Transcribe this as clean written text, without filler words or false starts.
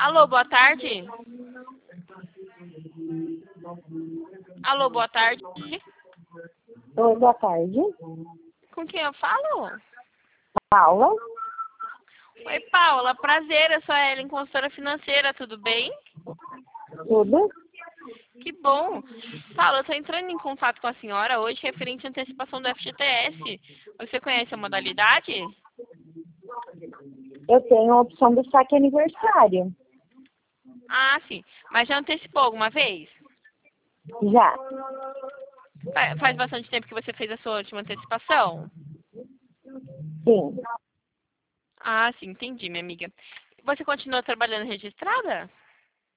Alô, boa tarde. Alô, boa tarde. Oi, boa tarde. Com quem eu falo? Paula? Oi, Paula. Prazer, eu sou a Ellen, consultora financeira, tudo bem? Tudo? Que bom. Paula, eu estou entrando em contato com a senhora hoje referente à antecipação do FGTS. Você conhece a modalidade? Eu tenho a opção do saque aniversário. Ah, sim. Mas já antecipou alguma vez? Já. Faz bastante tempo que você fez a sua última antecipação? Sim. Ah, sim, entendi, minha amiga. Você continua trabalhando registrada?